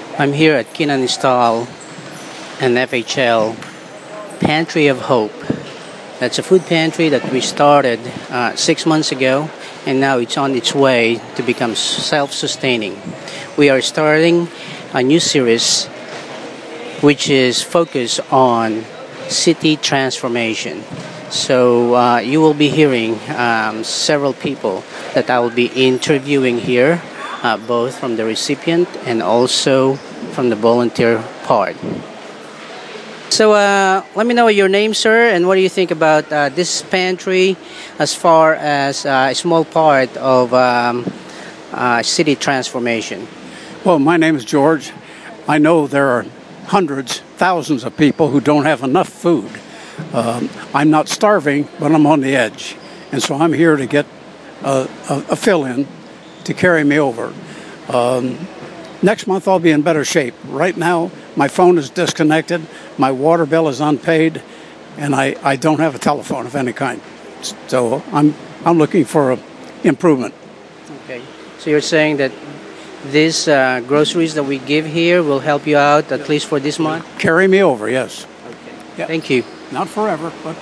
I'm here at Kinan Stall and FHL Pantry of Hope. That's a food pantry that we started 6 months ago, and now it's on its way to become self-sustaining. We are starting a new series which is focused on city transformation. So you will be hearing several people that I will be interviewing here, both from the recipient and also from the volunteer part. So let me know your name, sir, and what do you think about this pantry as far as a small part of city transformation? Well, my name is George. I know there are hundreds, thousands of people who don't have enough food. I'm not starving, but I'm on the edge. And so I'm here to get a fill-in to carry me over. Next month I'll be in better shape. Right now my phone is disconnected, my water bill is unpaid, and I don't have a telephone of any kind. So I'm looking for an improvement. Okay. So you're saying that these groceries that we give here will help you out at least for this month? Carry me over, yes. Okay. Yeah. Thank you. Not forever, but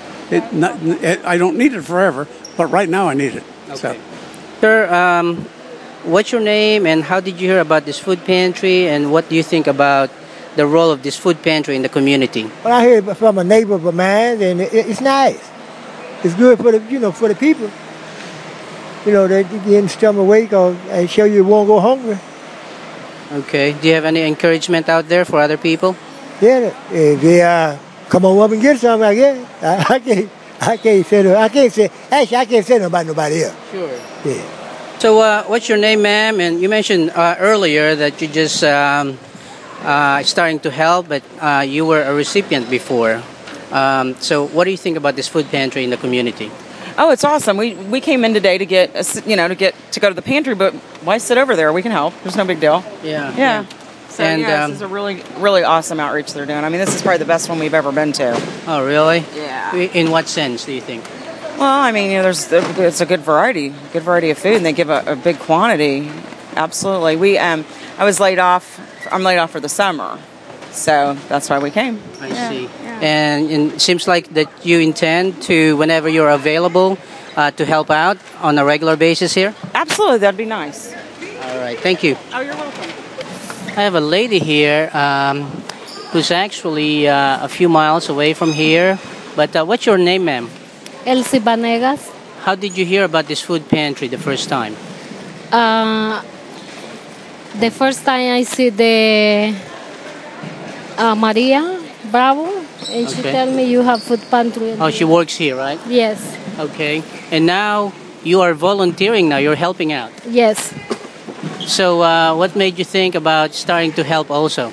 I don't need it forever, but right now I need it. Okay. Sir, what's your name and how did you hear about this food pantry, and what do you think about the role of this food pantry in the community? Well, I heard from a neighbor of mine, and it's nice. It's good for the people. They get stomach awake and show you won't go hungry. Okay. Do you have any encouragement out there for other people? Yeah, if they come on up and get some, I guess. I can't say about nobody else. Sure. Yeah. So what's your name, ma'am? And you mentioned earlier that you just starting to help, but you were a recipient before. So what do you think about this food pantry in the community? Oh, it's awesome. We came in today to get to go to the pantry, but why sit over there? We can help. There's no big deal. Yeah. So this is a really, really awesome outreach they're doing. I mean, this is probably the best one we've ever been to. Oh, really? Yeah. In what sense do you think? Well, I mean, it's a good variety of food, and they give a big quantity. Absolutely. I was laid off. I'm laid off for the summer, so that's why we came. I see. Yeah. And it seems like that you intend to, whenever you're available, to help out on a regular basis here? Absolutely. That'd be nice. All right. Thank you. Oh, you're welcome. I have a lady here who's actually a few miles away from here. But what's your name, ma'am? Elsie Vanegas. How did you hear about this food pantry the first time? The first time I see the Maria Bravo, and she tell me you have food pantry. Oh, she works here, right? Yes. Okay. And now you are volunteering now. You're helping out. Yes. So what made you think about starting to help also?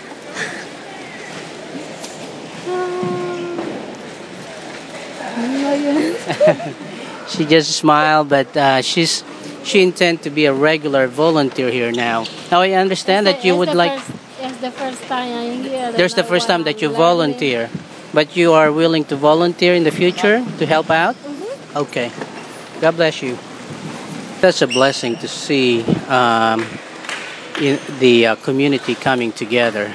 She just smiled, but she intends to be a regular volunteer here now. Now I understand that you would like... It's the first time I'm here. There's the first time that you volunteer. But you are willing to volunteer in the future to help out? Mm-hmm. Okay. God bless you. That's a blessing to see the community coming together.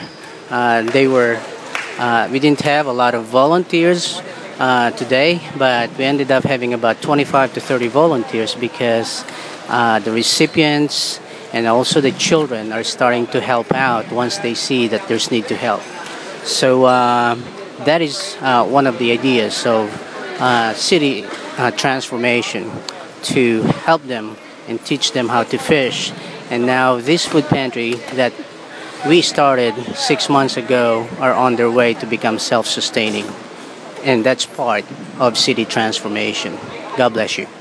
We didn't have a lot of volunteers today, but we ended up having about 25 to 30 volunteers because the recipients and also the children are starting to help out once they see that there's need to help. So that is one of the ideas of city transformation, to help them and teach them how to fish. And now this food pantry that we started 6 months ago are on their way to become self-sustaining. And that's part of city transformation. God bless you.